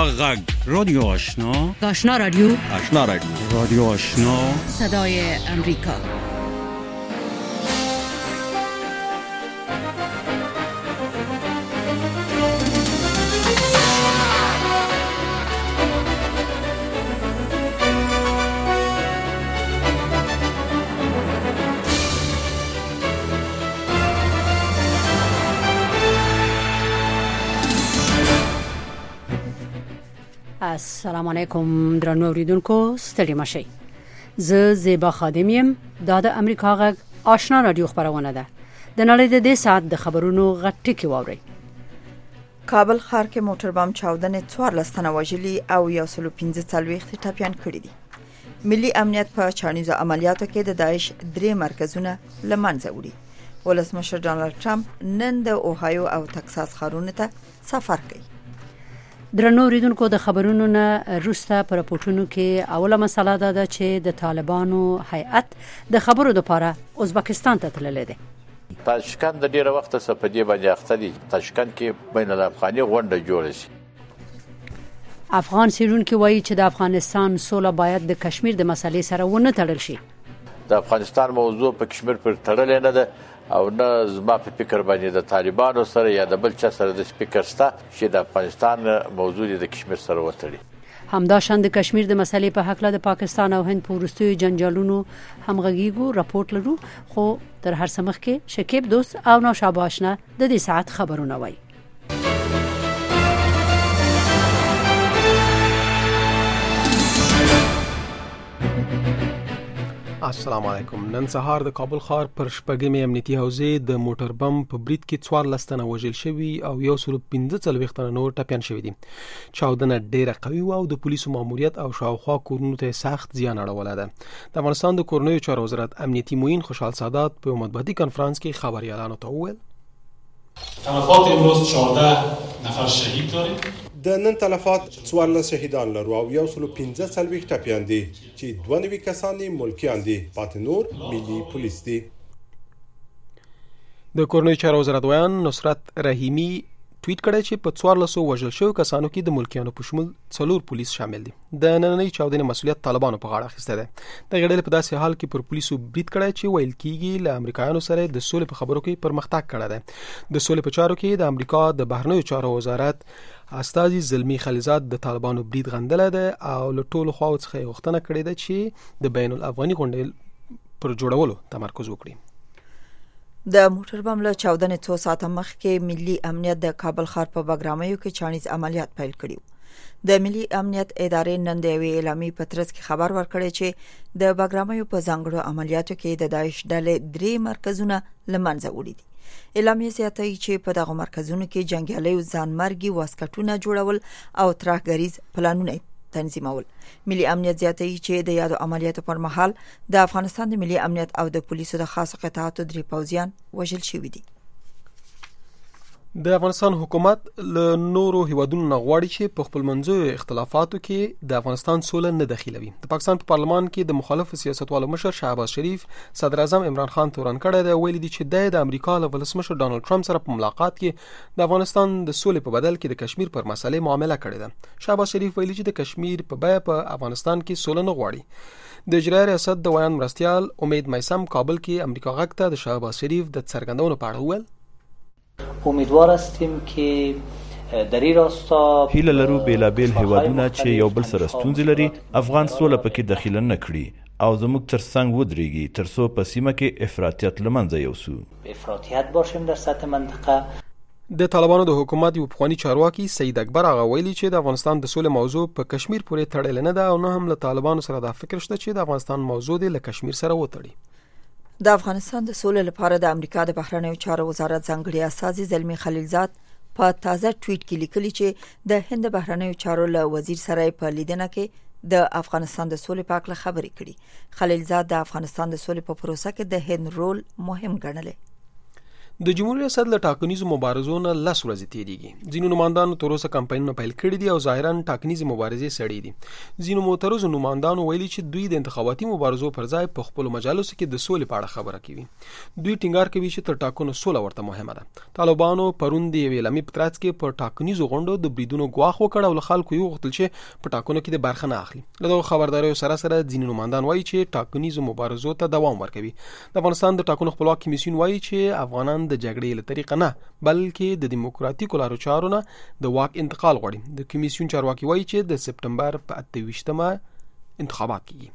غږ رادیو آشنا، آشنا رادیو، آشنا رادیو، رادیو آشنا، صدای امریکا. السلام علیکم درنو اوریدونکو، ستړي مشئ. زه زیبا خادم یم. دا د امریکا غږ آشنا رادیو خبرونه ده. د نړۍ د دې ساعت د خبرونو غټ ټکی واورئ. کابل ښار کې موټر بم چاودنې 14 تنه وژلي او 145 ټپیان کړي دي. ملي امنیت په چانیزو عملیاتو کې د داعش 3 مرکزونه لمنځه وړي. ولسمشر ډانلډ ټرمپ نن د اوهایو او تکساس ښارونو ته سفر کوي. درنو اوریدونکو، د خبرونو نه وروسته پر راپورټونو کې اوله مسله ده چې د طالبانو هیئت د خبرو لپاره ازبکستان ته تللی دی. تاشکند د ډیره وخت څخه په دې باندې اخته دي. تاشکند کې بین الافغاني غونډه جوړه شي. افغان سیرونکو وایي چې د افغانستان سوله باید د کشمیر د مسلې سره ونه تړل شي. د افغانستان موضوع په کشمیر پر تړلې نه ده او نه زما په فکر باندې د طالبانو سره یا د بل چا سره د سپیکر ستا چې د افغانستان موضوع د کشمیر سره وتړي. همداشان د کشمیر د مسلې په حق له د پاکستان او هند په وروستیو جنجالونو همغږیږو راپورټ لرو، خو تر هر څه مخکې شکیب دوست او نوشابه آشنا د دې ساعت خبرونه وایي. السلام علیکم. نن سهار د کابل ښار پر شپږمې امنیتي حوزې د موټر بم په برید کې 14 تنه وژل شوي او 145 تنه نور ټپیان شوي دي. چاودنه ډیره قوي و او د پولیسو ماموریت او شاوخوا کورونو ته سخت زیان اړولی ده. د افغانستان د کورنیو چارو وزارت امنیتي معین خوشحال سادات په مطبوعاتي کنفرانس کې خبریالانو ته وویل تلفات امروز 14 نفر شهید داریم. د نن تلفات 14 شهیدان لرو او 145 ټپیان دي چې 92 کسان ملکیان دي، پاتې نور ملي پولیس دي. د کورنیو چارو وزارت ویان نصرت رحیمی ټویټ کړی چې په 1400 وژل شوو کسانو کې د ملکیانو په شمول 4 پولیس شامل دي. د نننۍ چاودنې مسؤلیت طالبانو په غاړه اخیسته ده. د غړي په داسې حال کې پر پولیسو برید کړی چې ویل کیږي له امریکایانو سره د سولې په خبرو کې پرمختګ کړی دی. د سولې په چارو کې د امریکا د بهرنیو چارو وزارت استازي زلمی خلیزات د طالبانو برید غندلی ده او له ټولو خواو څخه غوښتنه کړې ده چې د بین الافغاني غونډې پر جوړولو تمرکز وکړي. د موټر بم له چاودنې 2 ساعته مخکې ملي امنیت د کابل ښار په بګرامیو کې چانیز عملیات پیل کړي. د ملي امنیت ادارې نن د یوې اعلامیې په ترڅ کې خبر ورکړی چې د بګرامیو په ځانګړو عملیاتو کې د داعش ډلې 3 مرکزونه لمنځه وړي دي. اعلامیه زیاتوي چې په دغه مرکزونو کې جنګیالیو ځانمرګي واسکټونه جوړول او ترهګریز پلانونه تنظیمول. ملي امنیت زیاتوي چې د یادو عملیاتو پر مهال د افغانستان د ملي امنیت او د پولیسو د خاصو قطعاتو 3 پوځیان وژل شوي دي. د افغانستان حکومت له نورو هیوادونو نه غواړي چې په خپل منځو اختلافاتو کې د افغانستان سوله نه دخیلوي. د پاکستان په پارلمان کې د مخالف سیاستوالو مشر شهباز شریف صدر اعظم عمران خان تورن کړی دی. ویلي دي چې د امریکا له ولسمشر ډانلډ ټرمپ سره په ملاقات کې د افغانستان د سولې په بدل کې د کشمیر پر مسلې معامله کړې ده. شهباز شریف ویلي چې د کشمیر په بیه په افغانستان کې سوله نه غواړي. د اجرایي ریاست د ویان مرستیال امید میسم کابل کې امریکا غږ ته د شهباز شریف د څرګندونو په اړه وویل امیدوار هستیم که در این راستا هیله لرو بیلابیل هیوادونه چې یو بل سره ستونزې لري افغان سوله پکې دخیله نه کړي او زموږ تر څنګ ودرېږي ترڅو په سیمه کې افراطیت له منځه یوسو. افراطیت باشیم در سطح منطقه. د طالبانو د حکومت یو پخوانی چارواکي سید اکبر هغه ویلي چې د افغانستان د سولې موضوع په کشمیر پورې تړلې نه ده او نه هم له طالبانو سره دا فکر شته چې د افغانستان موضوع د کشمیر سره وتړي. د افغانستان د سولې لپاره د امریکا د بهرنیو چارو وزارت ځانګړي استازي زلمی خلیلزاد په تازه ټویټ کې لیکلي چې د هند بهرنیو چارو له وزیر سره په لیدنه کې د افغانستان د سولې په اړه خبرې کړي. خلیلزاد د افغانستان د سولې په پروسه کې د هند رول مهم ګڼلی. د جمهوریت ریاست له ټاکنیزو مبارزو نه 10 ورځې تیریږي. ځینو نمائندانو تر اوسه کمپاینونه پیل کړي دي او ظاهراً ټاکنیزې مبارزې سړې دي. ځینو معترضو نمائندانو ویلي چې دوی د انتخاباتي مبارزو پر ځای په خپل مجالسو کې د سولې په اړه خبره کوي. دوی ټینګار کوي چې تر ټاکنو سوله ورته مهمه ده. طالبانو پرون د یوې اعلامیې په ترڅ کې په ټاکنیزو غونډو د بریدونو ګواښ وکړ او له خلکو یې وغوښتل چې په ټاکنو کې د برخه نه اخلي. له دغه خبرداریو سره ځینې نمائندان وایي چې ټاکنیزو مبارزو ته دوام ورکوي. د افغانستان د ټاکنو خپلواک کمیسیون وایي چې افغانان د جګړې له طریقه نه بلکې د دیموکراتیکو لارو چارو نه د واک انتقال غواړي. د کمیسیون چارواکي وایي چې د سپټمبر په 28مه انتخابات کیږي.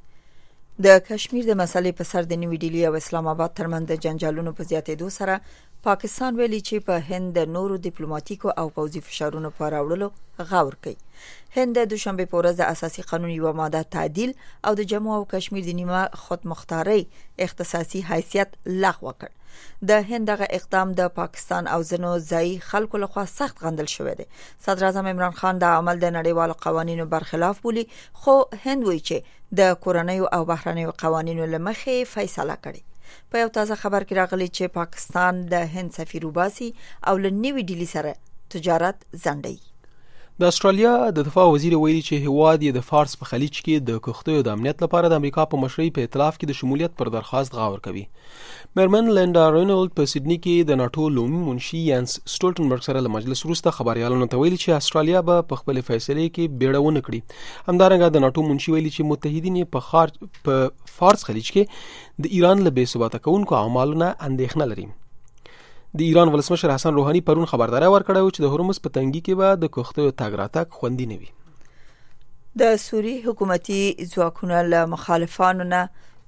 د کشمیر د مسلې په سر د نیوی ډیلی او اسلام آباد ترمنځ د جنجالونو په زیاتېدو سره پاکستان ویلي چې په هند د نورو ډیپلوماټیکو او پوځي فشارونو پر راوړلو غور کوي. هند د دوشنبه په ورځ د اساسي قانون یو ماده تعدیل او د جمهور او کشمیر د نیمه خودمختاري اختصاصي حیثیت لغوه کړ. د هند دغه اقدام د پاکستان او ځینو ځایي خلکو لخوا سخت غندل شوی دی. صدر اعظم عمران خان د عمل د نړیوالو قوانینو برخلاف بولی، خو هند وایي چې د کورنیو او بهرنیو قوانینو لمخې فیصله کړي. په یو تازه خبر کې راغلی چې پاکستان د هند سفیر وباسي او له نیوی ډیلی سره تجارت ځنډوي. د استرالیا د دفاع وزیر ویلي چې هواد یې د فارس په خلیج کې د کښتیو د امنیت لپاره د امریکا په مشرۍ په ائتلاف کې د شمولیت پر درخواست غور کوي. میرمن لینډا رینولد په سیدنی کې د ناتو لومړي منشي یانس سټولټنبرګ سره له مجلس وروسته خبريالانو ته ویلي چې استرالیا به په خپل فیصله کې بیړه ونه کړي. همدارنګه د ناتو منشي ویلي چې متحدین په فارس خلیج کې د ایران له بې ثباته کوونکو اعمالو نه اندېښنه لري. د ایران ولسمشر حسن روحاني پرون خبرداري ورکړه چې د هرمز په تنګي کې به د کښتیو تګ راتګ خوندي نه وي. د سوری حکومتي ځواکونو له مخالفانو نه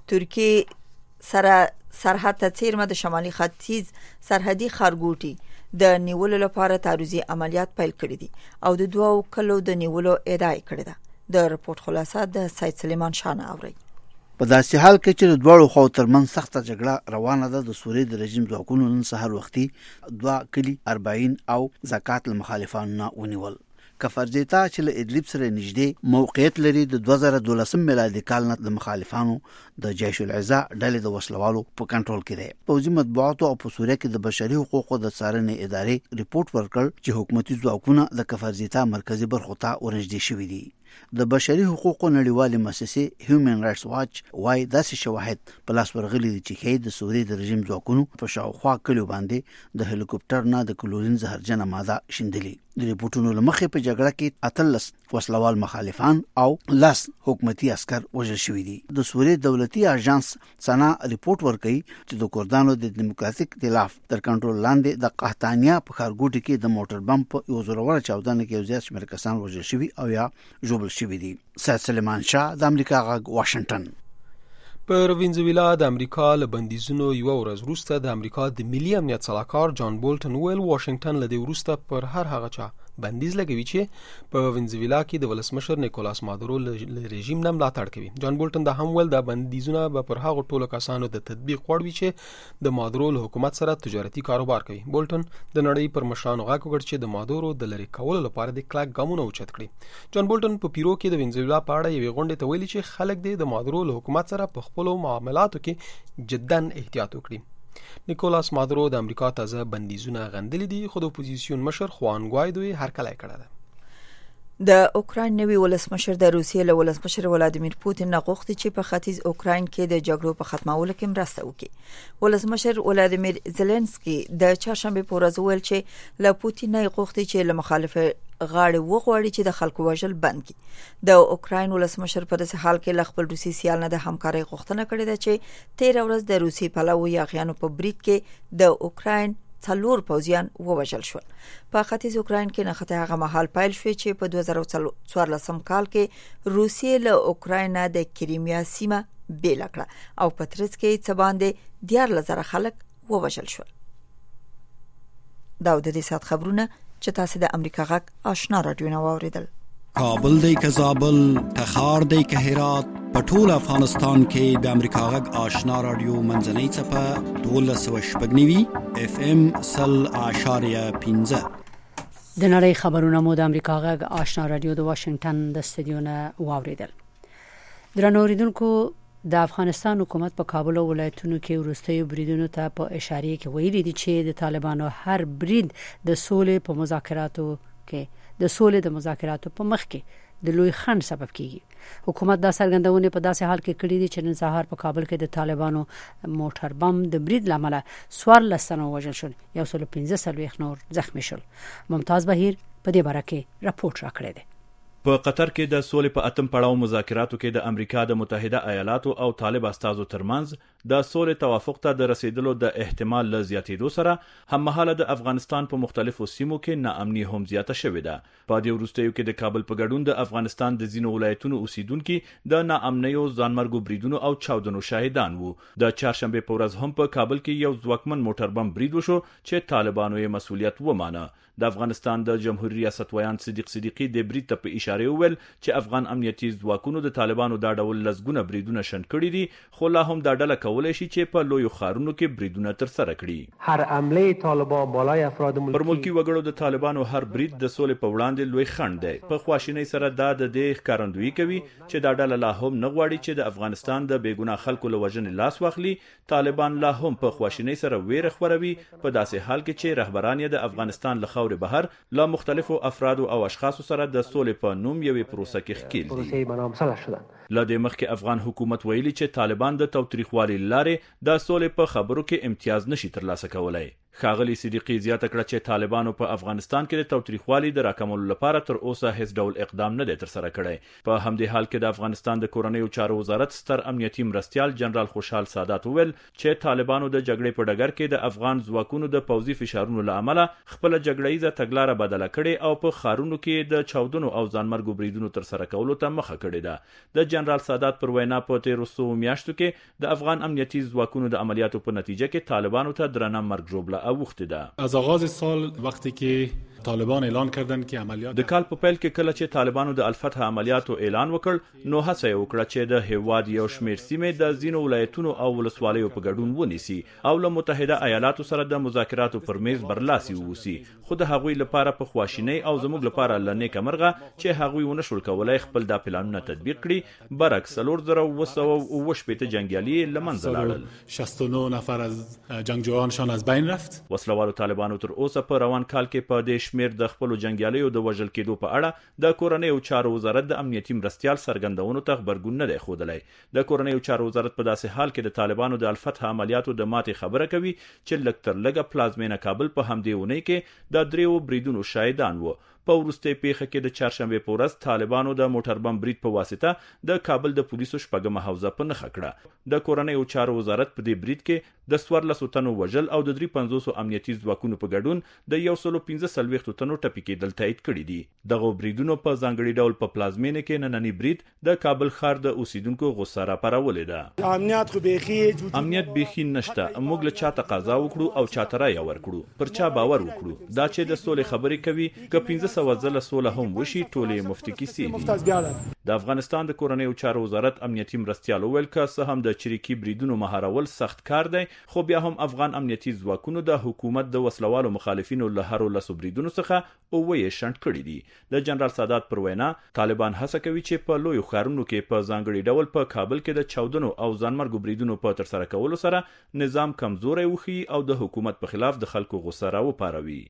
ترکیه سره سرحد ته څیرمه د شمالي ختیځ سرحدي خارګوټي د نیولو لپاره تعرضي عملیات پیل کړي دي او د دوو کلو د نیولو ادعا کړې ده. د رپورت خلاصه د سید سلیمان شاه اوري. په داسې حال کې چې د دوړو خو ترمن سخته جګړه روانه ده، د سوریې د رژیم ځواکونو نن سهار وختي 2 کلی 40 او زکات المخالفانو ونیول. کفرزیتا چې له ادلب سره نږدې موقعیت لري، د 2012 میلادي کال نه د مخالفانو د جیش العزا ډلې د وسلوالو په کنټرول کې دی. پوځي مطبوعاتو او په سوریه کې د بشري حقوقو د څارنې ادارې ریپورت ورکړ چې حکومتي ځواکونه د کفرزیتا مرکزی برخو ته ورنږدې شوي دي. د بشري حقوقو نړیوالې مؤسسې هیومن رائټس واچ وايي داسې شواهد په لاس ورغلي دي چې ښیي د سوریې د رژیم ځواکونو په شاوخوا کلیو باندې د هلیکوپټر نه د کلورین زهرجنه ماده شیندلي. د ریپورتونو له مخې په جګړه کې 18 وسلوال مخالفان او 10 حکومتي عسكر وژل شوي دي. د سوریې دولتي اژانس سنا ریپورت ورکوي چې د کردانو د دیموکراتیک ائتلاف تر کنټرول لاندې د قحطانیه په ښارګوټي کې د موټر بم په یو زوروره چاودنه کې یو زیات شمېر کسان وژل شوي او یا ژوبل شوي دي. سید سلیمان شاه د امریکا غږ واشنگټن. په وینزویلا د امریکا له بندیزونو یو ورځ وروسته د امریکا د ملي امنیت صلاحکار جان بولټن ویل واشنگټن له دې وروسته پر هر هغه چا بندیز لګوي چې په وینزویلا کې د ولسمشر نیکولاس مادورو له رژیم نه ملاتړ کوي. جان بولټن د هم ول د بندیزونه به پر هغه ټولو کسانو د تطبیق غواړي چې د مادورو له حکومت سره تجارتي کاروبار کوي. بولټن د نړۍ پر مشرانو غږ وکړ چې د مادورو د لری کولو لپاره د کلک ګامونه اوچت کړي. جان بولټن په پیرو کې د وینزویلا په اړه یوې غونډې ته ویلي چې خلک د مادورو له حکومت سره په خپل معاملاتو کې جداً احتیاط وکړي. نیکولاس مادورو د امریکا تازه بندیزونه غندلي دي، خو د اپوزیسیون مشر خوان ګوایدو یې هرکلی کړی ده. د اوکراین نوی ولسمشر د روسیې له ولسمشر ولادیمیر پوتین نه غوښتي چې په ختیځ اوکراین کې د جګړو په ختمولو کې مرسته وکړي. ولسمشر ولادیمیر زيلنسکي د چهارشنبه په ورځ ویل چې له پوتین نه غوښتي چې له مخالفه غاړه وغواړي چې د خلکو وژل بند کړي. د اوکراین ولسمشر په داسې حال کې له خپل روسي سیال نه د همکارۍ غوښتنه کړې ده چې 13 ورځ د روسي پلوي یاغیانو په برید کې د اوکراین 4 پوځیان ووژل شول. په ختیځ اوکراین کې نښته هغه مهال پیل شوې چې په 2014 کال کې روسیې له اوکراین د کریمیا سیمه بیل کړه او په ترڅ کې څه باندې 14,000 خلک ووژل شول. دا د دې سات خبرونه چې تاسو د امریکا غږ آشنا رادیو نو اوریدل. کابل دی که زابل، تخار دی که هرات، په ټول افغانستان کې د امریکا غږ آشنا رادیو منځنۍ څپه 1290 FM 0.15. د نړۍ خبرونه مو د امریکا غږ آشنا رادیو د واشنگټن د استودیو نه واوریدل. درنو اوریدونکو د افغانستان حکومت په کابل او ولایتونو کې وروستیو بریدونو ته په اشاره کې ویلي دي چې د طالبانو هر برید د سولې په مذاکراتو په مخ کې د لوی خنډ سبب کیږي. حکومت دا څرګندونه په داسې حال کې کړې دي چې نن سهار په کابل کې د طالبانو موټر بم د برید لامل 14 تنه وژل شول، 115 نور زخمی شول. ممتاز بهیر په دې باره کې راپورټ راکړی دی. په قطر کې د سولې په اتم پړاو مذاکراتو کې د امریکا د متحده ایالاتو او طالب استازو ترمنځ د سولې توافق ته د رسیدلو د احتمال ل زیاتېدو سره هممهاله د افغانستان په مختلفو سیمو کې ناامني هم زیاته شوې ده. په دې وروستیو کې د کابل په ګډون د افغانستان د ځینو ولایتونو اوسیدونکو د ناامنیو ځانمرګو بریدونو او چاودنو شاهدان وو. د چهارشنبه په ورځ هم په کابل کې یو ځواکمن موټر بم برید وشو چې طالبانو یې مسؤلیت ومانه. د افغانستان د جمهوریت ریاست ویان صدیقی د برید ته په اشاره ویل چې افغان امنیتي ځواکونو د طالبانو دا ډول لزګونه بریدونه شن کړي دي، خو لا هم دا ډله کولای شي چې په لوی ښارونو کې بریدونه تر سره کړي. هر حمله طالبان بالای افراد پر ملکی وګړو د طالبانو هر برید د سولې په وړاندې لوی خنډ دی. په خواشینۍ سره دا د دې ښکارندویي کوي چې دا ډله لا هم نه غواړي چې د افغانستان د بیګناه خلکو له وژنې لاس واخلي. طالبان لا هم په خواشینۍ سره ویره خپروي په داسې حال کې چې رهبران یې د افغانستان له خاورې بهر له مختلفو افراد او اشخاصو سره د سولې په نوم یوې پروسه کې ښکیل دي. له دې مخکې افغان حکومت ویلي چې طالبان د تاوتریخوالي لارې د سولې په خبرو کې امتیاز نشي ترلاسه کولای. ښاغلي صدیقی زیاته کړه چې طالبانو په افغانستان کې د تاوتریخوالي د راکمولو لپاره تر اوسه هیڅ ډول اقدام نه دی ترسره کړی. په همدې حال کې د افغانستان د کورنیو چارو وزارت ستر امنیتي مرستیال جنرال خوشحال سادات وویل چې طالبانو د جګړې په ډګر کې د افغان ځواکونو د پوځي فشارونو له امله خپل جګړهیزه تګلاره بدله کړې او په ښارونو کې د چاودنو او ځانمرګو بریدونو ترسره کولو ته مخه کړې ده. د جنرال سادات پر وینا په تیرو څو میاشتو کې د افغان امنیتي ځواکونو د عملیاتو په نتیجه کې طالبانو ته درنه مرګ ژوبله اوخته ده. از آغاز سال وقتی که طالبان اعلان کردند که عملیات د کال په پیل کې کله چې طالبانو د الفتح عملیاتو اعلان وکړ نو هڅه یې وکړه چې د هیواد یو شمېر سیمې د ځینو ولایتونو او ولسوالیو په ګډون ونیسي او له متحده ایالاتو سره د مذاکراتو پر میز برلاسي ووسی، خو د هغوی لپاره په خواشینۍ او زموږ لپاره لنیکه مرغه چې هغوی ونشول کولای خپل دا پلانونه تطبیق کړي. برعکس 3970 جنگیالي له منځه لاړل. 69 نفر از جنگجویانشان از بین رفت. وسلوالو طالبانو تر اوسه په روان کال کې په دې شمیر د خپل جنگیالیو د وژل کېدو په اړه د کورنیو چارو وزارت د امنیتي مرستیال سرګندونو ته خبرګون نه دی ښودلی. د کورنیو چارو وزارت په داسې حال کې د طالبانو د الفتح عملیاتو د ماتې خبره کوي چې لږ تر لږه پلازمینه کابل په همدې اونۍ کې د دریو بریدونو شاهدان وو. په وروستۍ پیښه کې د چهارشنبه په ورځ طالبانو د موټر بم برید په واسطه د کابل د پولیسو شپږمه حوزه په نښه کړه. د کورنیو چارو وزارت په دې برید کې د 14 تنو وژل او د 350 امنیتي ځواکونو په ګډون د 115 تنو ټپي کېدل تایید کړي دي. دغه بریدونو په ځانګړي ډول په پلازمینه کې نننی برید د کابل ښار د اوسیدونکو غوسه راپارولې ده. امنیت بیخي نشته، موږ له چا تقاضا وکړو او چاته رایه ورکړو، پر چا باور وکړو. دا چې د سولې خبرې کوي که 1500 ځله سوله هم وشي ټولې مفتي کیسې دي. د افغانستان د کورنیو چارو وزارت امنیتي مرستیال وویل که څه هم د چریکي بریدونو مهارول سخت کار دی، خو بیا هم افغان امنیتي ځواکونو د حکومت د وسلوالو مخالفینو له هرو لسو بریدونو څخه اووه یې شنډ کړي دي. د جنرال سادات پر وینا طالبان هڅه کوي چې په لویو ښارونو کې په ځانګړي ډول په کابل کې د چاودنو او ځانمرګو بریدونو په ترسره کولو سره نظام کمزوری وښيي او د حکومت په خلاف د خلکو غوسه راوپاروي.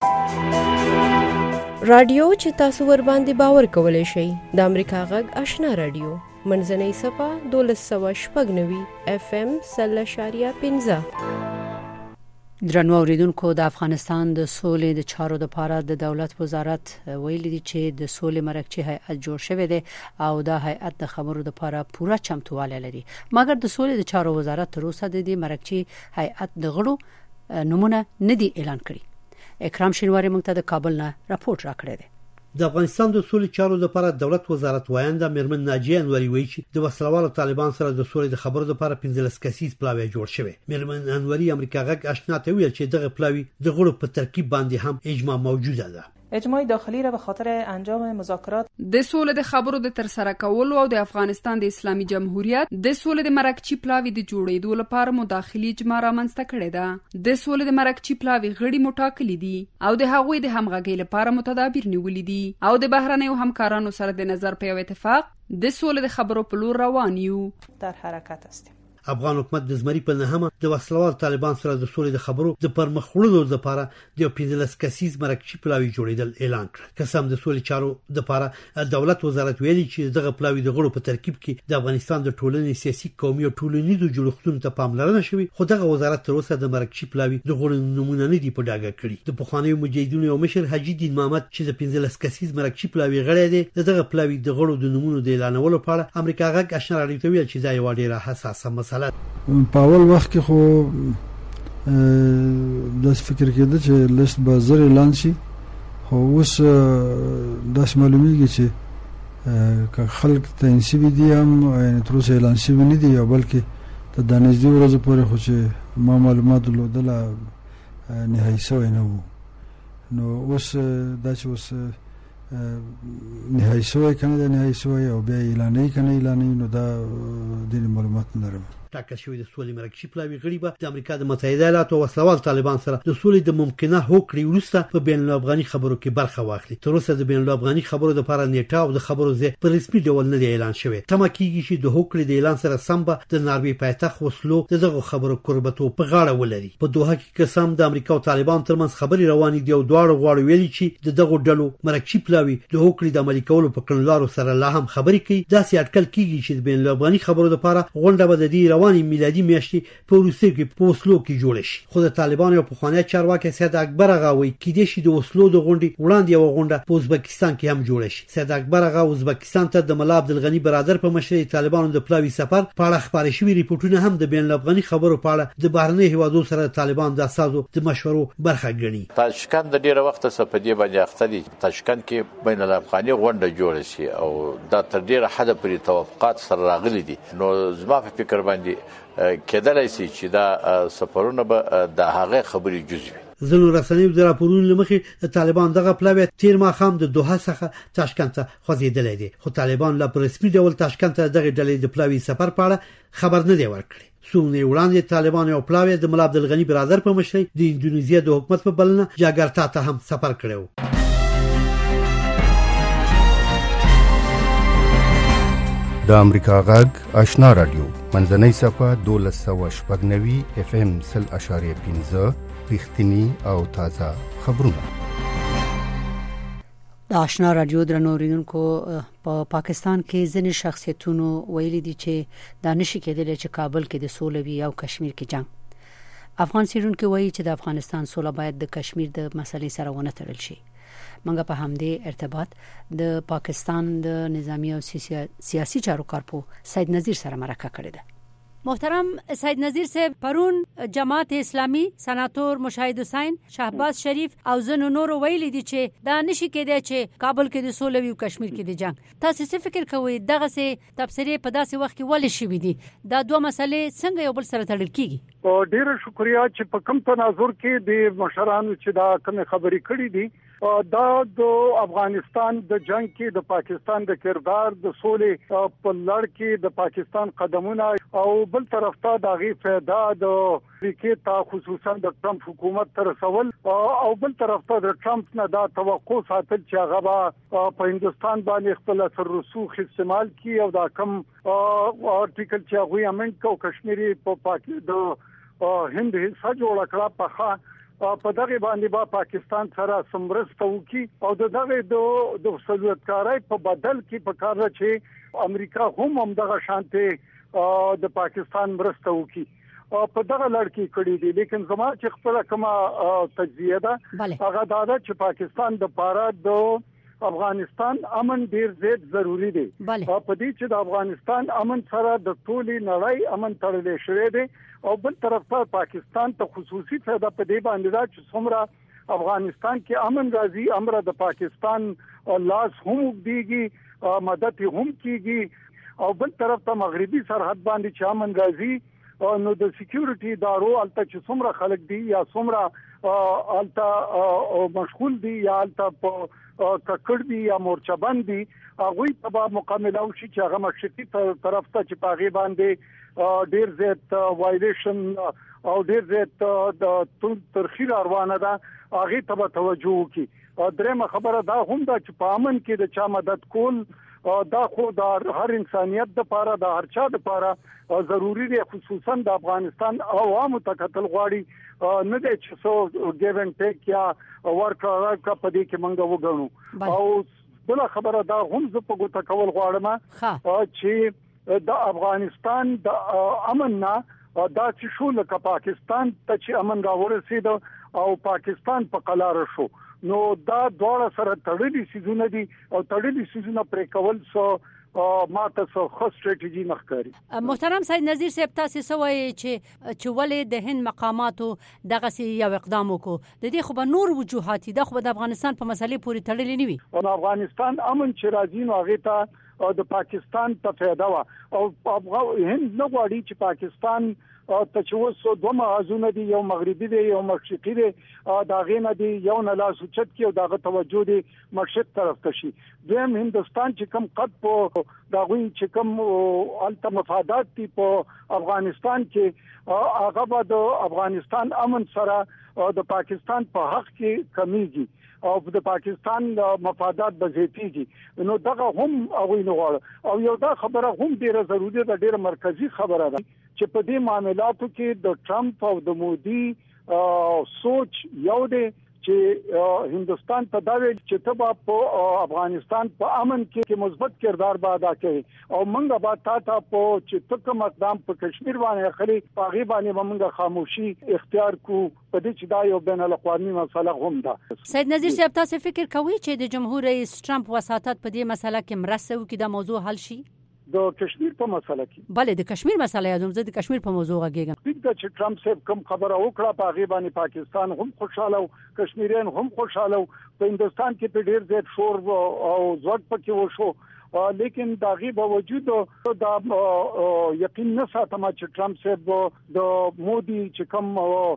رادیو چې تاسو ور باندې باور کولای شئ د امریکا غږ آشنا رادیو منځنۍ صفه 1290 FM 0.15. درنو اوریدونکو، د افغانستان د سولې د چارو لپاره د دولت وزارت ویلي دی چې د سولې مرکزی هیئت جوړ شوی دی او دا هیئت د خبرو لپاره پوره چمتووالی لري، مګر د سولې د چارو وزارت تر اوسه د دې مرکزی هیئت د غړو نمونه نه دی اعلان کړی. اکرام شینواری موږ ته د کابل نه راپورټ راکړی دی. د افغانستان د سولې چارو لپاره دولت وزارت وایانده میرمن ناجیه انوري وایي چې د وسلوالو طالبان سره د سولې د خبرو لپاره 15 کسیز پلاوی جوړ شوی. میرمن انوري امریکا غږ آشنا ته ویل چې دغه پلاوی د غړو په ترکیب باندې هم اجماع موجوده ده. اجماع داخلی را به خاطر انجام مذاکرات د سولې د خبرو د ترسره کولو او د افغانستان د اسلامي جمهوریت د سولې د مرکچی پلاوی د جوړېدو لپاره مداخلي اجماع رامنځته کړې ده. د سولې د مرکچی پلاوی غړي مټاکلي دي او د هغوی د همغږۍ لپاره متدابیر نیولې دي او د بهرنیو همکارانو سره د نظر په یو اتفاق د سولې د خبرو په لور روان یو. در حرکت هستیم. افغان حکومت د زمری په نهمه د وسلوال طالبان سره د سولې د خبرو د پرمخ وړلو لپاره د 15 کسیز مرکچی پلاوی جوړیدل اعلان کړ. قسم د سولې چارو لپاره دولت وزارت ویلي چې دغه پلاوی د غړو په ترکیب کې د افغانستان د ټولنې سیاسي قومي او ټولنیزو جوړښتونو ته پاملرنه شوې، خو دغه وزارت تر اوسه د مرکچی پلاوی د غړو نمونه نه دی په ډاګه کړی. د پخوانیو مجاهدینو یو مشر حاجی دین محمد چې د 15 کسیز مرکچی پلاوی غړی دی، دغه پلاوی د غړو د نمونه د اعلانولو په اړه امریکا غږ آشنا راډیو ته ویل چې دا یو ډیره حساسه مسله. په اول وخت کې خو داس فکر کېده چې لیست به زر اعلان شي، خو اوس داس معلومیږي چې که خلک تنصیب دي هم یعنی تر اوسه اعلان شوي نه دي، بلکې د دانشدي ورځو پورې خو چې ما معلومات درلودله نهایي شوی نه وو. نو اوس دا چې اوس نهایي شوی که نه دی نهایي شوی او بیا اعلانوي که نه اعلانوي، نو دا ډېرې معلومات نه لرم. ټاکل شوی د سولې مرکچی پلاوی غړي به د امریکا د متحده ایالاتو او وسلوال طالبان سره د سولې د ممکنه هوکړې وروسته په بین الافغاني خبرو کې برخه واخلي. تر اوسه د بین الافغاني خبرو لپاره نیټه او د خبرو ځای په رسمي ډول نه دی اعلان شوی. تمه کیږي چې د هوکړې د اعلان سره سم به د ناروې پایتخت اوسلو دغه خبرو قربتو په غاړه ولري. په دوحه کې قسم د امریکا او طالبان ترمنځ خبرې روانې دي او دواړو غواړي ویلي چې دغه ډلو مرکچی پلاوی د هوکړې د عملي کولو په کړنلارو سره لا هم خبرې کوي. داسې اټکل کیږي چې د بین الافغاني خبرو لپاره غونډه به د دې رواني میلادي په روسیې کې په اوسلو کې جوړ شي. خو د طالبانو یو پخوانی چارواکي سید اکبر اغا وایي کېدای شي د اوسلو د غونډې وړاندې یو غونډه په ازبکستان کې هم جوړ شي. سید اکبر اغا ازبکستان ته د ملا عبدالغنی برادر په مشرۍ طالبانو د پلاوی سفر په اړه خبرې شوې ریپورتونه هم د بین الافغاني خبرو په اړه د بهرني هیوادو سره طالبان د اساسو د مشورو برخه ګڼي. تاشکند د ډیره وخت څخه په دې باندې اخته دي تاشکند کې بین الافغاني غونډه جوړ شي او دا تر ډیره حد پورې توافقات سره راغلي دي. نو زما په فکر باندې کېدلای شي چې دا سفرونه به د هغه خبرې جزوي. زنو رسنیو د راپورونو لمخې د طالبان دغه پلاوی تیر ماښام د دوحه څخه تاشکند ته خوځېدلی دی، خو طالبان لا په رسمي ډول تاشکند ته دغه ډلې د پلاوی سفر په اړه خبر نه دی ورکړی. څومره وړاندې طالبان یو پلاوی د ملا عبدالغنی برادر په مشرۍ د اندونیزیا د حکومت په بلنه جاکرتا ته هم سفر کړی. د امریکا غږ آشنا رادیو منځنۍ صفه 1290 FM 0.5 رښتینی او تازه خبرونه. د آشنا رادیو درنو اوریدونکو په پاکستان کې ځینې شخصیتونو ویلي دي چې دا نشي کېدلی چې کابل کې د سولې وي او کشمیر کې جنگ. افغان سیرونکو وایي چې د افغانستان سوله باید د کشمیر د مسلې سره ونه تړل شي. منګه په همدې ارتباط د پاکستان د نظامی او سیاسي چارو کارپو سید نذیر سره مرکه کړې ده. محترم سید نذیر صاحب، پرون جماعت اسلامی سناتور مشاهد حسین شهباز شریف او زنو نور ویلي دي چې دا نشي کېدای چې کابل کې د سولې وي او کشمیر کې د جنگ. تاسو څه فکر کوئ دغه څه تبصرې په داسې وخت کې ولې شوي دي؟ دا دوه مسلې څنګه یو بل سره تړل کیږي؟ ډیره شکریا چې په کوم تناظر کې د مشرانو چې دا کوم خبرې کړې دي دا د افغانستان د جنگ کې د پاکستان د کردار د سولې په لړ کې د پاکستان قدمونه او بل طرف ته د غي فایده د امریکا ته خصوصا د ټرمپ حکومت تر رسول او بل طرف ته د ټرمپ نه دا توقع ساتل چې هغه په هندستان باندې خپل اثر رسوخ استعمال کی او دا کم آرټیکل چې هغه امند کو کشمیری په پاکستان د هند حصہ جوړ کړه په دغه باندې با پاکستان سره سمرسته وکي او دغه د سلوتکارای په بدل کې په کار چې امریکا هم دغه شانته د پاکستان مرسته وکي په دغه لړ کې کړي دي. لیکن زما چې خپل کومه تجزیه ده هغه دا ده چې پاکستان د پاره د افغانستان امن ډیر زیات ضروری دی. په دې چې د افغانستان امن سره د ټولي نړۍ امن تړلې شوی دی او بل طرف ته پاکستان ته خصوصي فائدہ په دې باندې دا چې څومره افغانستان کې امن راځي امر د پاکستان لاس هم وګديږي مدد هم کیږي او بل طرف ته مغربي سرحد باندې چې امن راځي نو د سکیورټي ادارو الته چې څومره خلک دي یا څومره الته مشغول دي یا الته په ککړ دي یا مورچبند دي هغه په مکمل او شي چې هغه مشرقي طرف ته چې پاغي باندې ډیر زیات وایلیشن او ډیر زیات د ترخیر روانه ده هغه ته توجه وکړي. درېمه خبره دا هم ده چې په امن کې د چا مدد کول دا خو د هر انسانيت د لپاره د هر چا د لپاره ضروری دی، خصوصا د افغانستان عوامو ته کتل غواړي نه دی چې سو ګیو اند ټیک یا ورک راکا په دې کې منګه وګڼو. او بل خبره دا هم زه په ګوته کول غواړم چې د افغانستان د امن نه دا چې شو لکه پاکستان ته چې امن راورسید او پاکستان په قلار شو، نو دا دواړه سره تړلي سيزونه دي او تړلي سيزونه پرې کول سو ماته سو خو ستراتیژي مخکاري. محترم سید نذیر صاحب تاسو سوي چې ولې د هند مقاماتو دغه یو اقدام وکړو، د دې خو به نور وجوهات د خو د افغانستان په مسلې پورې تړلي نه وي. او افغانستان امن چې راځي نو هغه ته د پاکستان ته فایده وا او هند نه غواړي چې پاکستان ته چې وسو دوه مغازونه دي، یو مغربي دي یو مشرقي دي، دا غینه دي یو نه لا سوچت کې او دغه توجه دي مشرق طرف ته شي. دیم هندستان چې کم قد په دا غوي چې کم الته مفادات دي په افغانستان کې هغه به د افغانستان امن سره د پاکستان په حق کې کمیږي او د پاکستان مفادات بزیتيږي. نو دغه هم هغه نه غواړي او یو دا خبره هم ډیره ضروري ده، ډیره مرکزی خبره ده چې په دې معاملاتو کې د ټرمپ او د مودي سوچ یو دی چې هندستان ته دا ویل چې ته په افغانستان په امن کې مثبت کردار به ادا کړي او موږ به تاسو په چې تک مقدام په کشمیر باندې خلی پاغي باندې موږ خاموشي اختیار کو په دې چې دا یو بین الاقوامي مسله هم ده. سید نذیر صاحب تاسو فکر کوئ چې د جمهور رئیس ټرمپ وساطت په دې مسله کې مرسته وکړي دا موضوع حل شي؟ د کشمیر په مسله کې بله د کشمیر مسله یادوم، زه د کشمیر په موضوع غږیږم. دغه چې ټرمپ صاحب کوم خبره وکړه په هغه باندې پاکستان هم خوشاله او کشمیریان هم خوشاله او په هندستان کې په ډیر زیات شور او زوړ پکې وشو، لیکن دا غي باوجود دا یقین نه ساتم چې ټرمپ صاحب د مودي چې کوم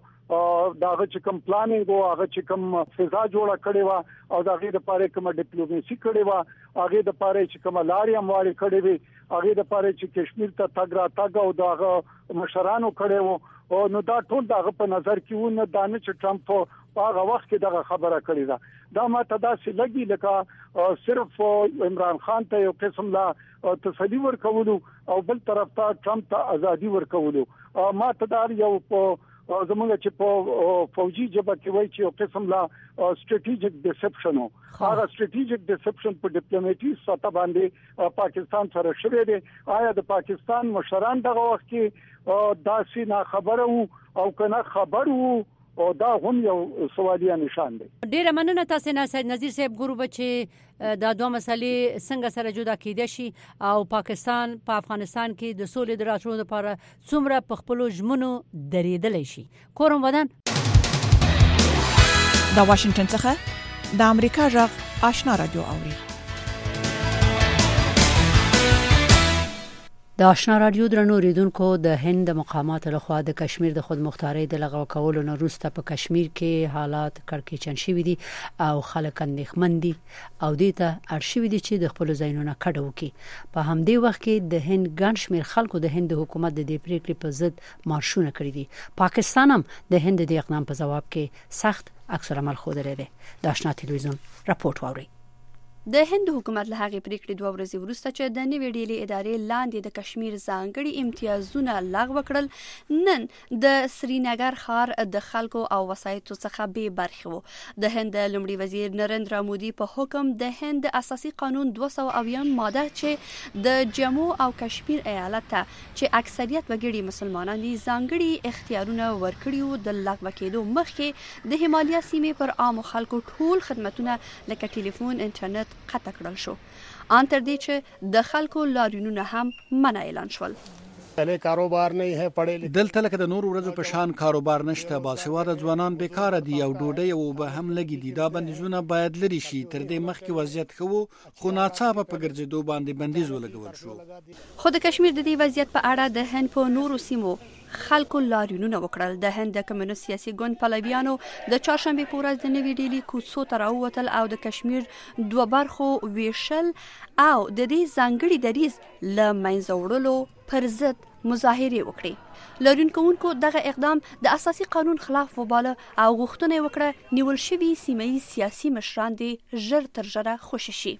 داغه چې کوم پلانینګ او هغه چې کوم فضا جوړه کړې و او داغه د پاره کوم ډیپلوماسي کړې و، هغه د پاره چې کوم لارې امواري کړې وي، هغه د پاره چې کشمیر ته تګ را تګ او داغه مشرانو کړې و او نو دا ټول داغه په نظر کې ونه دانه چې ټرمپ په هغه وخت کې دغه خبره کړې ده. دا ماته دا چې لګي لکه صرف عمران خان ته یو قسم لا تسلی ورکولو او بل طرف ته ټرمپ ته ازادي ورکولو. ماته دا یو زمونږ چې په فوجي جبهه کې وایي چې یو قسم لا سټریټیجیک ډیسپشن او هغه سټریټیجیک ډیسپشن په ډیپلوماټي سطح باندې پاکستان سره شوی دی. آیا د پاکستان مشران دغه وخت کې داسې نه خبره او کنه خبر وو او دا هم یو سوالیه نشان دی. ډیره مننه تاسو نه سید نذیر صاحب ګروپ چې دا دوه مسلې څنګه سره جدا کېدای شي او پاکستان په افغانستان کې د سولې د راتلو لپاره څومره په خپل ژمنو درېدلی شي. کورم ودان د واشنگټن څخه د امریکا غږ آشنا رادیو اوري. د آشنا رادیو درنو ریدونکو د هند مقامات له خوا د کشمیر د خودمختارۍ د لغوه کولو نه وروسته په کشمیر کې حالات کړکېچن شوي دي او خلک اندېښمن دي او دې ته اړ شوي دي چې د خپلو ځایونو کډه وکړي. په همدې وخت کې د هند ګڼ شمېر خلکو د هند حکومت د دې پریکړې په ضد مارشونه کړي دي. پاکستان هم د هند د اقدام په ځواب کې سخت عکس العمل ښودلی دی. د آشنا تلویزیون راپورټ واورئ. د هند حکومت له هغې پریکړې 2 ورځې وروسته چې د نوې ډیلي ادارې لاندې د کشمیر ځانګړي امتیازونه لغوه کړل، نن د سرینګر ښار د خلکو او وسایطو څخه بې برخې وو. د هند لومړي وزیر نریندرا مودي په حکم د هند اساسي قانون 200 ماده چې د جموں او کشمیر ایالت ته چې اکثریت وګړي مسلمانان دي ځانګړي اختیارونه ورکړي د لغوه کېدو مخکې د همالیا سیمې پر عامو خلکو ټول خدمتونه لکه ټلیفون، انټرنیټ قطع کړل شو، ان تر دې چې د خلکو لاریونونه هم منع اعلان شول. کاروبار نه ہے پړې دلته لکه د نور ورځو په شان کاروبار نشته، باسواده ځوانان بیکاره دي او ډوډۍ او به هم لګي دي. دا بندیزونه باید لري شي. تر دې مخکې وضعیت ښه خو ناڅاپه په ګرځېدو باندې بندیز ولګول شو. خو د کشمیر د دې وضعیت په اړه د هند په نورو سیمو خلکو لاریونونه وکړل. د هند د کمیونست سیاسي ګوند پلویانو د چهارشنبه په ورځ د نوې ډیلي کوڅو ته راووتل او د کشمیر دوه برخو ویشل او د دې ځانګړي دریځ له منځه وړلو پر ضد مظاهرې وکړې. لاریونکوونکو دغه اقدام د اساسي قانون خلاف وباله او غوښتنه وکړه نیول شوي سیمه ییز سیاسي مشران دې ژر تر ژره خوشي شي.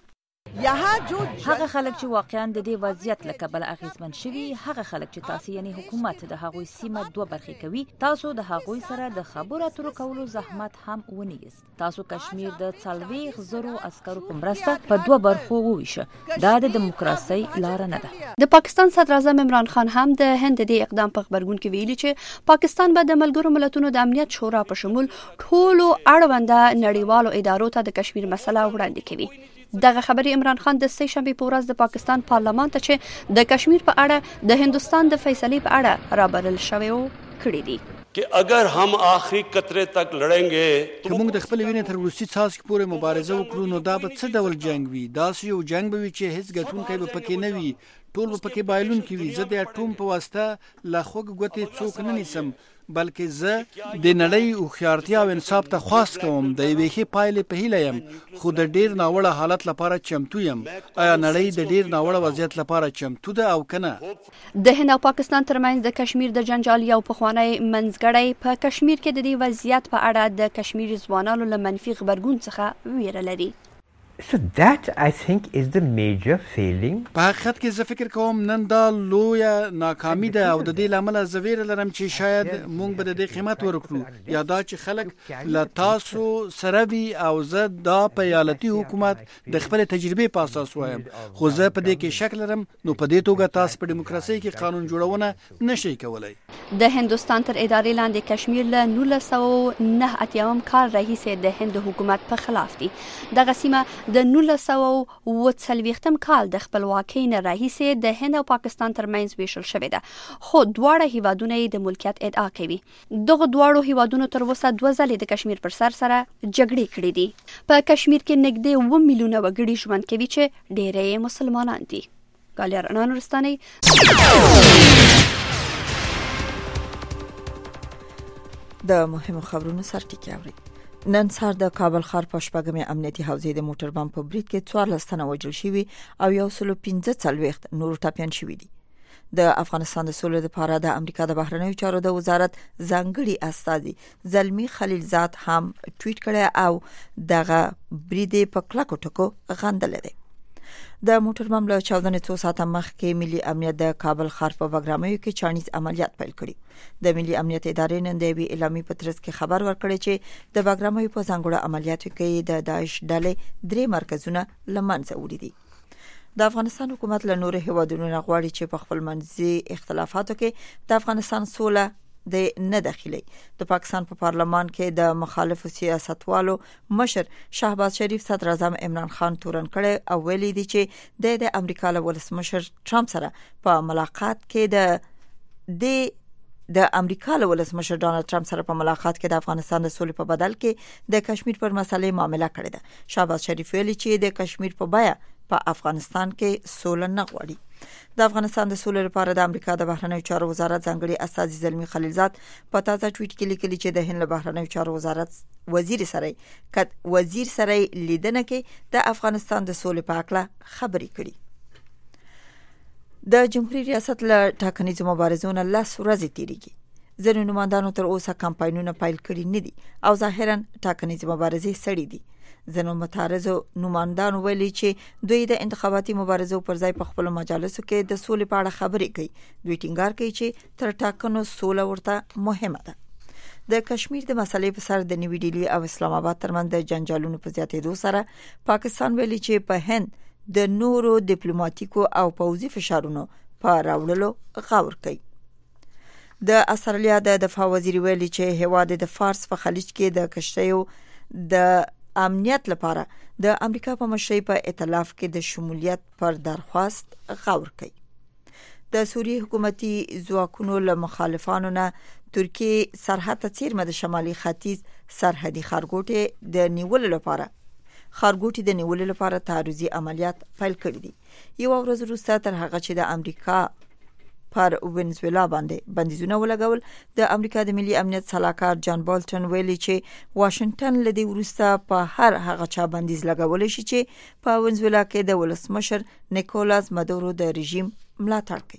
هغه خلک چې واقعا د دې وضعیت له کبله اغیزمن شوي، هغه خلک چې تاسو یعنی حکومت د هغوی سیمه دوه برخې کوي، تاسو د هغوی سره د خبرو اترو کولو زحمت هم ونیست. تاسو کشمیر د 40,000 عسکرو په مرسته په دوه برخو وویشه. دا د دیموکراسي لار نه ده. د پاکستان صدر اعظم عمران خان هم د هند د اقدام په خبرګون کې ویلي چې پاکستان به د ملګرو ملتونو د امنیت شورا په شمول ټولو اړونده نړیوالو ادارو ته د کشمیر مسله وړاندې کوي. دغه خبري عمران خان د سه شنبه په ورځ د پاکستان پارلمان ته چې د کشمیر په اړه د هندستان د فیصلې په اړه رابرل شوی کړی دی چې اگر هم آخري قطره تک لړेंगे که موږ د خپل وینې تر وروستي څاڅکي پورې مبارزه وکړو نو دا به څه ډول جنگ وي؟ داسې یو جنگ به وي چې هیڅ ګټونکی به پکې نه وي، ټول به پکې بایلونکي وي. زه د اټوم په واسطه له خوږ ګوتې څوک نه نیسم، بلکې زه د نړۍ هوښیارتیا او انصاف ته خواست کوم. د یوې ښې پایلې په هیله یم، خو د ډیر ناوړه حالت لپاره چمتو یم. آیا نړۍ د ډیر ناوړه وضعیت لپاره چمتو ده او کنه؟ د هند او پاکستان ترمنځ د کشمیر د جنجال یو پخوانی منځګړی په کشمیر کې د دې وضعیت په اړه د کشمیر ځوانانو له منفي خبرګون څخه ویره لري. So that I think is the major failing. په حقیقت کې زه فکر کوم نن دا لویه ناکامي ده او د دې لامل زویر لرم چې شاید مونږ به د دې قیمت ورکړو، یا دا چې خلک له تاسو سره وي او زه دا په ایالتي حکومت د خپل تجربه په اساس وایم. خو زه په دې کې شک لرم نو په دې توګه تاسو په دیموکراسي کې قانون جوړونه نشئ کولای. د هندستان تر ادارې لاندې کشمیر له 1909 کال راهیسې د هند حکومت په خلاف دي. دغه سیمه د 1940 کال د خپلواکۍ نه راهیسې د هند او پاکستان ترمنځ ویشل شوې ده، خو دواړه هیوادونه د ملکیت ادعا کوي. دغه دواړو هیوادونو تر اوسه 2 ځلې د کشمیر پر سر سره جګړې کړې دي. په کشمیر کې نږدې 2 میلیونه وګړي ژوند کوي چې ډېری مسلمانان دي. ګالیا رڼا نورستاني د مهمو خبرونو سرټکی اوري. نن سهار د کابل ښار په شپږمې امنیتي حوزې د موټر بم په برید کې 14 تنه وژل شوي او 115 نور ټاپیان شوي دي. د افغانستان د سولې لپاره د امریکا د بهرنیو چارو د وزارت ځانګړي استازي زلمی خلیلزاد هم ټویټ کړی او دغه برید په کلکو ټکو غندل دي. د موټر بم له 14 څو ساعته مخکې ملي امنیت د کابل ښار په بګرامیو کې چانیز عملیات پیل کړي. د ملي امنیت ادارې نن د اعلامي پترس کې خبر ورکړی چې د بګرامیو په ځانګړو عملیاتو کې د داعش ډلې 3 مرکزونه لمنځه وړي دي. د افغانستان حکومت له نور هیوادونو غواړي چې په خپل منځي اختلافاتو کې د افغانستان سوله د نه داخلي. د پاکستان په پارلمان کې د مخالفو سیاستوالو مشر شهباز شریف صدر اعظم عمران خان تورن کړي او ویلي دي چې د امریکا له ولسمشر ټرمپ سره په ملاقات کې د امریکا له ولسمشر ډانلډ ټرمپ سره په ملاقات کې د افغانستان د سولې په بدل کې د کشمیر پر مسلې معامله کړې ده. شهباز شریف ویلي چې د کشمیر په بیا په افغانستان کې سوله نه غواړي. د افغانستان د سولې لپاره د امریکا د بهرنیو چارو وزارت ځانګړي استازي زلمی خلیلزاد په تازه ټویټ کې لیکلي چې د هند له بهرنیو چارو وزارت وزیر سره لیدنه کې د افغانستان د سولې په اړه خبرې کړي. د جمهوریت ریاست له ټاکنیزو مبارزو نه 10 ورځې تیریږي. ځینو نمائندانو تر اوسه کمپاینونه پیل کړي نه دي او ظاهرا ټاکنیزې مبارزې سړې دي. ځینو متعارضو نمائندانو ویلي چې دوی د انتخاباتي مبارزو پر ځای په خپل مجالسو کې د سولې په اړه خبرې کوي. دوی ټینګار کوي چې تر ټاکنو سوله ورته مهمه ده. د کشمیر د مسلې په سر د نیوی ډیلی او اسلام آباد ترمنځ د جنجالونو په زیاتېدو سره پاکستان ویلي چې په هند د نورو ډیپلوماټیکو او پوځي فشارونو په راوړلو غور کوي. د استرالیا د دفاع وزیر ویلي چې هواد د فارس په خلیج کې د کشتیو د امنیت لپاره د امریکا په مشرۍ په ائتلاف کې د شمولیت پر درخواست غور کوي. د سوریه حکومتي ځواکونو له مخالفانو نه ترکیه سرحد ته څیرمه د شمالي ختیځ سرحدي ښارګوټي د نیولو لپاره تعرضي عملیات پیل کړي دي. یو ورځ وروسته تر هغه چې د امریکا پر ونزویلا باندې بندیزونه ولګول، د امریکا د ملي امنیت صلاحکار جان بالټن ویلي چې واشنگټن لدی وروسته په هر هغه چا بندیز لګول شي چې په ونزویلا کې د ولسمشر نیکولاس مادورو د رژیم ملاتړ کوي.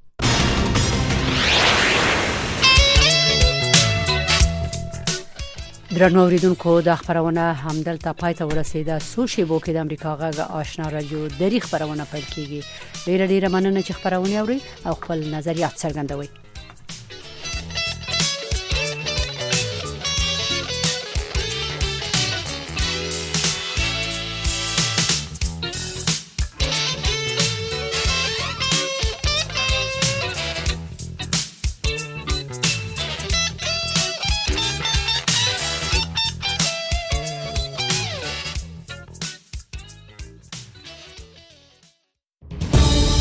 درنو اوریدونکو د خبرونه همدلته پای ته ورسیده. سو شیبو کې د امریکا غږ آشنا رادیو د خبرونه پیل کیږي. ډیره مننه چې خبرونه اوري او خپل نظریات څرګندوي.